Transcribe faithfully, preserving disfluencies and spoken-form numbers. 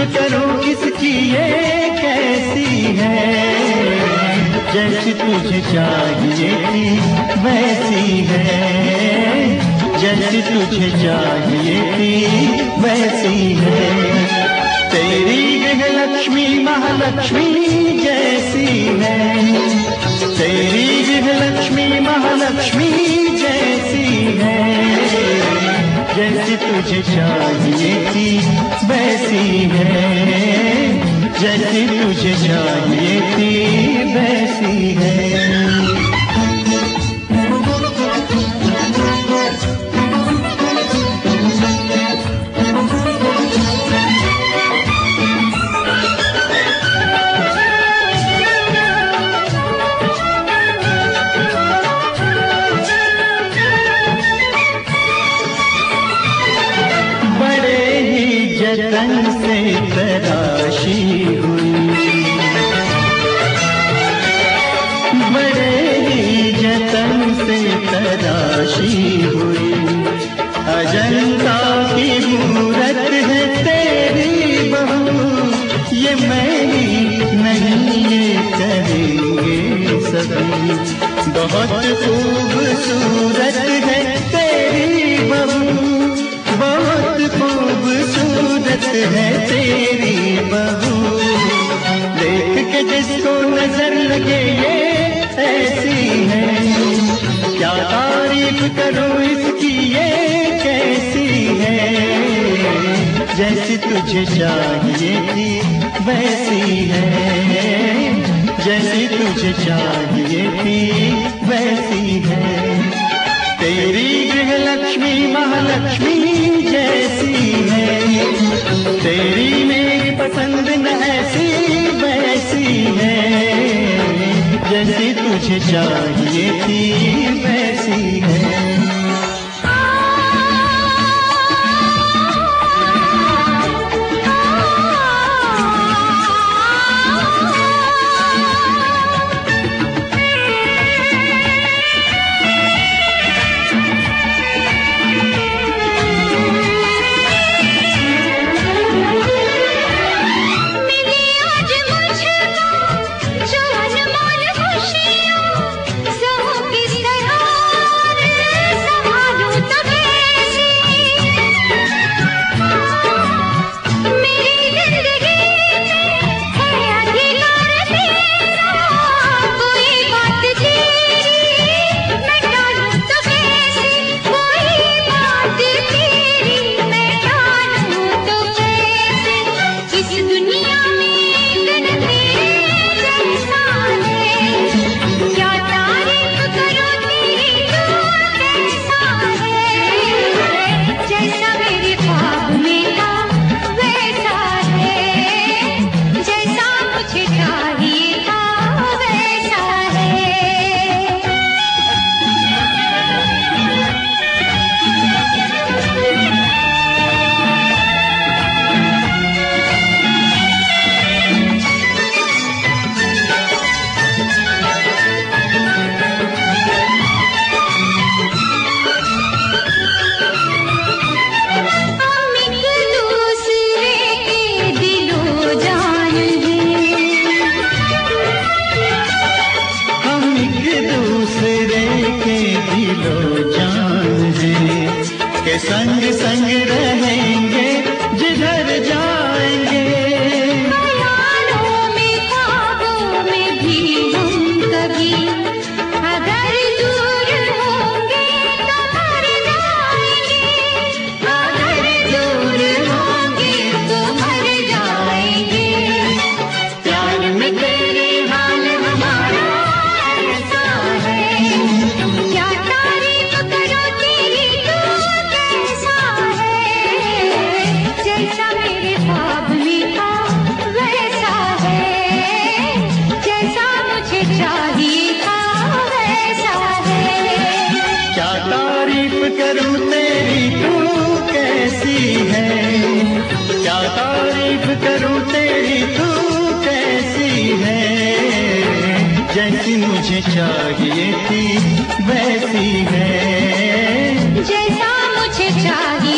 करूं किसकी ये कैसी है, जैसी तुझे चाहिए थी वैसी है, जैसी तुझे चाहिए थी वैसी है। तेरी गृहलक्ष्मी महालक्ष्मी जैसी है, तेरी गृहलक्ष्मी महालक्ष्मी जैसी है, जैसी तुझे चाहिए थी वैसी है, जैसी तुझे चाहिए थी वैसी है। जतन से तराशी हुई, बड़े ही जतन से तराशी हुई, अजंता की मूरत है तेरी बहू, ये मैं ही नहीं ये करेंगे सभी, बहुत खूबसूरत है तेरी बहू, बहुत खूबसूरत है तेरी बहू, देख के जिसको नजर लगे ये ऐसी है, क्या तारीफ करूं इसकी ये कैसी है, जैसी तुझे चाहिए थी वैसी है, जैसी तुझे चाहिए थी वैसी है। तेरी गृहलक्ष्मी महालक्ष्मी जैसी है, तेरी मेरी पसंद न ऐसी वैसी है, जैसी तुझे चाहिए थी वैसी है। संग संग रहेंगे जिधर जाएंगे, ख्यालों में ख्वाबों में भी हम कभी अगर दूर होंगे तो मर जाएंगे, अगर दूर होंगे तो मर जाएंगे, प्यार में तेरे हाल हमारा ऐसा है, क्या तारीफ करो तेरी तू कैसा है, जैसा मेरे ख्वाब में था वैसा है, जैसा मुझे चाहिए था वैसा है। क्या तारीफ करूं तेरी तू कैसी है, क्या तारीफ करूं तेरी तू कैसी है, जैसी मुझे चाहिए थी वैसी है, जैसा मुझे चाहिए